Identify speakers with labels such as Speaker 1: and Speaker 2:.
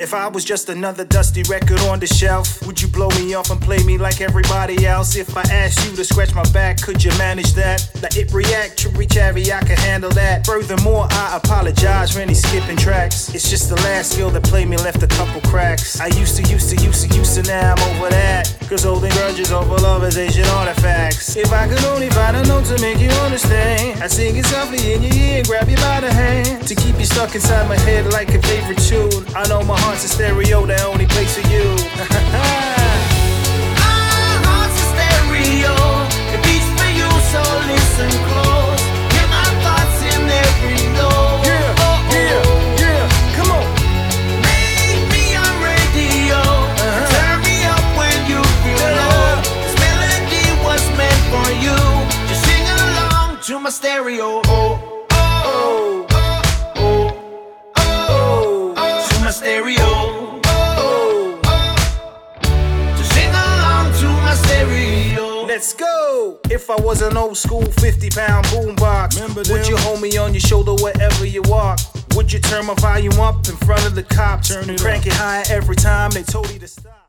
Speaker 1: If I was just another dusty record on the shelf, would you blow me off and play me like everybody else? If I asked you to scratch my back, could you manage that? Let it react, cherry cherry, I can handle that. Furthermore, I apologize for any skipping tracks. It's just the last skill that played me left a couple cracks. I used to, now I'm over that. Cause holding grudges over love is ancient artifacts. If I could only find a note to make you understand, I'd sing it softly in your ear and grab you by the hand, to keep you stuck inside my head like a favorite tune. I know my heart's a stereo, the only place for you.
Speaker 2: My heart's a stereo, it beats for you, so listen close. Hear my thoughts in every note.
Speaker 1: Yeah, come on.
Speaker 2: Make me on radio, turn me up when you feel low. This melody was meant for you, just sing along to my stereo. To my stereo.
Speaker 1: Let's go! If I was an old school 50-pound boombox, would you hold me on your shoulder wherever you walk? Would you turn my volume up in front of the cops? Crank it high every time they told you to stop?